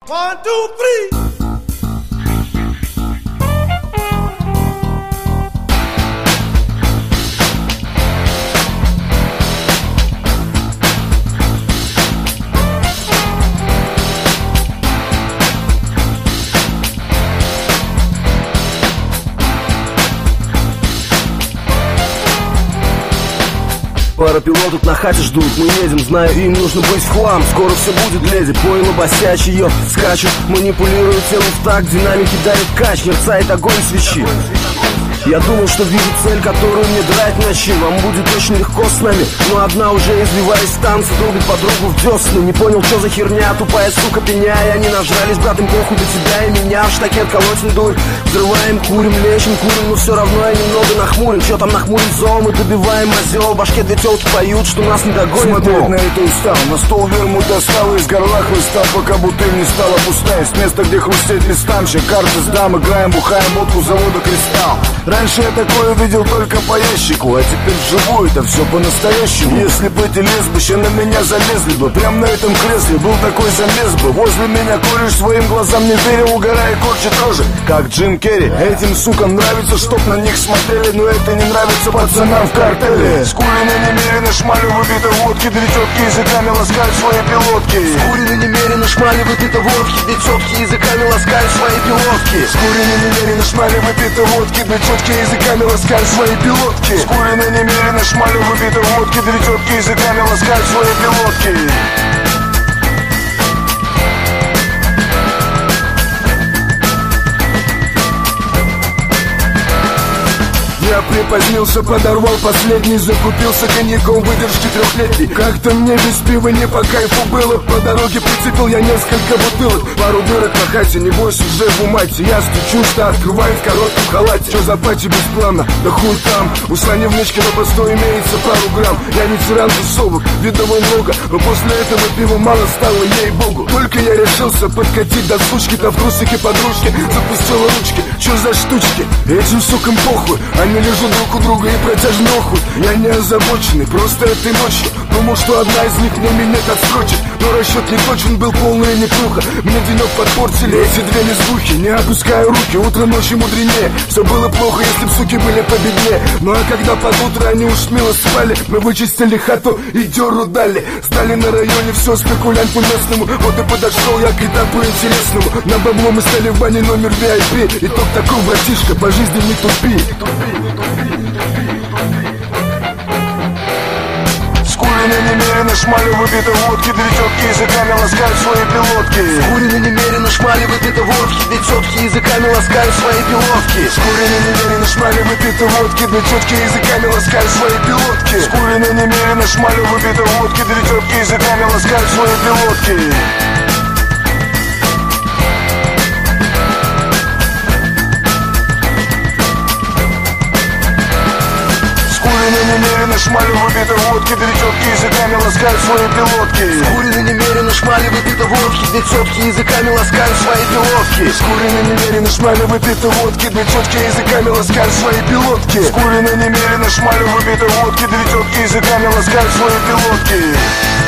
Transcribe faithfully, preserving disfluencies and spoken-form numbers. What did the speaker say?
One, two, three. Пара пилотов на хате ждут, мы едем, знаю, им нужно быть в хлам. Скоро все будет, леди, пойло босячие скачут, манипулируют телом в такт, динамики дарят кач, мерцает огонь свечи. Я думал, что вижу цель, которую мне драть ночи. Вам будет очень легко с нами, но одна уже, извиваясь в танце, долбит подругу в десны. Не понял, что за херня, тупая сука пеняя. Они нажрались, брат, им похуй до тебя и меня. В штакет колотим дурь, взрываем, курим, лечим, курим. Но все равно я немного нахмурен. Че там нахмурен зол, мы добиваем озел. В башке две телки поют, что нас не догонят. Смотреть на это устал, на стол вермут достал, из горла хлыста, пока бутыль не стала пустая. С места, где хрустеть листамщик, карты сдам, играем, бухаем водку завода «Кристалл». Раньше я такое видел только по ящику, а теперь вживую это все по-настоящему. Если бы эти лесбища на меня залезли бы, прям на этом кресле был такой замес бы. Возле меня кореш своим глазам не верил, угорая корчит рожи, как Джим Керри. Этим сукам нравится, чтоб на них смотрели, но это не нравится пацанам в картеле. Скурены немерено, шмалю выпитой водки, две тетки языками ласкают свои пилотки. Скурены немерено, шмалю выпитой водки, две тетки языками ласкают свои пилотки. Скурены немерено, шмалю выпитой водки, две тетки языками ласкают свои пилотки. Скурены немерено, шмалю выпитой водки, две тетки языками ласкают свои пилотки. Я припозднился, подорвал последний, закупился коньяком выдержки трехлетней. Как-то мне без пива не по кайфу было, по дороге прицепил я несколько бутылок. Пару дырок на хате, небось уже в умате. Я стучу, что открывает в коротком халате. Че за пати бесплатно? Да хуй там. У Сани внучки на постой имеется пару грамм. Я ветеран тусовок, видовой много, но после этого пива мало стало, ей-богу. Только я решился подкатить до сучки-то в трусике подружки, запустила ручки. Че за штучки? Этим сукам похуй, они лежу друг у друга и протяжно охуй. Я не озабоченный, просто этой ночью думал, что одна из них мне минет отсрочит. Но расчет не точен, был полная непруха. Мне денек подпортили эти две лесбухи. Не опускаю руки, утро ночи мудренее. Все было плохо, если б суки были победнее. Ну а когда под утро они уж мило спали, мы вычистили хату и дёру дали. Сдали на районе все спекулянту местному. Вот и подошел я к этапу интересному. На бабло мы стали в бане номер ви ай пи. Итог такой, братишка, по жизни не тупи. Скурены немерено, шмалю выпитой водки, две тетки языками ласкают свои пилотки. Скурены немерено, шмалю выпитой водки, две тетки языками ласкают свои пилотки. Скурены немерено, шмалю выпитой водки, две тетки языками ласкают свои пилотки. Скурены немерено, шмалю выпитой водки, две тетки языками ласкают свои пилотки. Скурены немерено, шмалю выпитой водки, две тетки языками ласкают свои пилотки. Скурены немерено, шмалю выпитой водки, две тетки языками ласкают свои пилотки. Скурены немерено, шмалю выпитой водки, две тетки языками ласкают свои пилотки. Скурены немерено, шмалю выпитой водки, две тетки языками ласкают свои пилотки.